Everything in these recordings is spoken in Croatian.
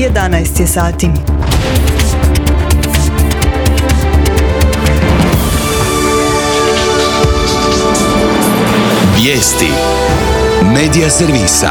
11 je sati. Vijesti Medija servisa.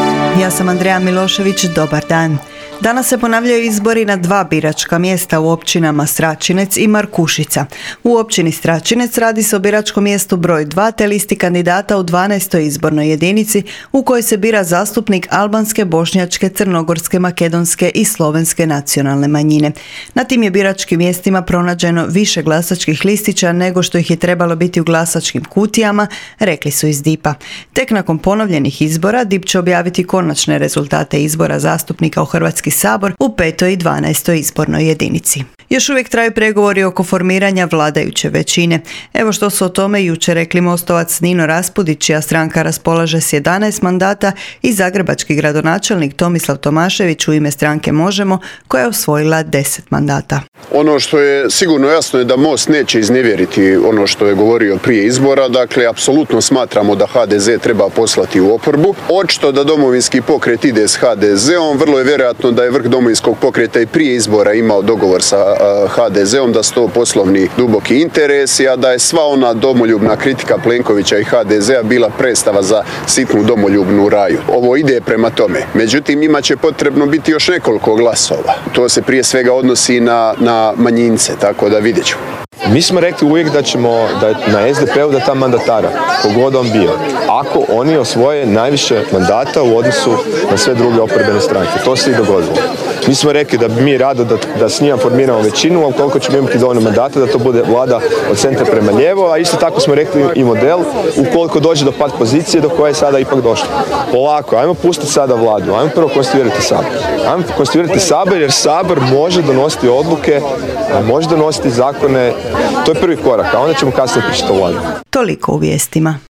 Ja sam Andreja Milošević, dobar dan. Danas se ponavljaju izbori na 2 biračka mjesta u općinama Stračinec i Markušica. U općini Stračinec radi se o biračkom mjestu broj 2 te listi kandidata u 12. izbornoj jedinici u kojoj se bira zastupnik albanske, bošnjačke, crnogorske, makedonske i slovenske nacionalne manjine. Na tim je biračkim mjestima pronađeno više glasačkih listića nego što ih je trebalo biti u glasačkim kutijama, rekli su iz DIP-a. Tek nakon ponovljenih izbora DIP će objaviti konačne rezultate izbora zastupnika u Hrvatski sabor u 5. i 12. izbornoj jedinici. Još uvijek traju pregovori oko formiranja vladajuće većine. Evo što su o tome jučer rekli mostovac Nino Raspudić, čija stranka raspolaže s 11 mandata, i zagrebački gradonačelnik Tomislav Tomašević u ime stranke Možemo, koja je osvojila 10 mandata. Ono što je sigurno jasno je da Most neće iznevjeriti ono što je govorio prije izbora. Dakle, apsolutno smatramo da HDZ treba poslati u oporbu. Očito da Domovinski pokret ide s HDZ-om, vrlo je vjerojatno da je vrh Domovinskog pokreta i prije izbora imao dogovor sa HDZ-om, da su to poslovni duboki interesi, a da je sva ona domoljubna kritika Plenkovića i HDZ-a bila predstava za sitnu domoljubnu raju. Ovo ide prema tome. Međutim, njima će potrebno biti još nekoliko glasova. To se prije svega odnosi na manjince, tako da vidjet ćemo. Mi smo rekli uvijek da ćemo na SDP-u da ta mandatara, kogod on bio, ako oni osvoje najviše mandata u odnosu na sve druge oporbene stranke. To se i dogodilo. Mi smo rekli da bi mi rado da s njima formiramo većinu, a ukoliko ćemo imati dovoljno mandata da to bude vlada od centra prema lijevo, a isto tako smo rekli i model ukoliko dođe do pad pozicije do koje je sada ipak došlo. Polako, ajmo pustiti sada vladu, ajmo prvo konstituirati Sabor. Ajmo konstituirati Sabor jer Sabor može donositi odluke, može donositi zakone. To je prvi korak, a onda ćemo kasnije pričati o vladi. Toliko u vijestima.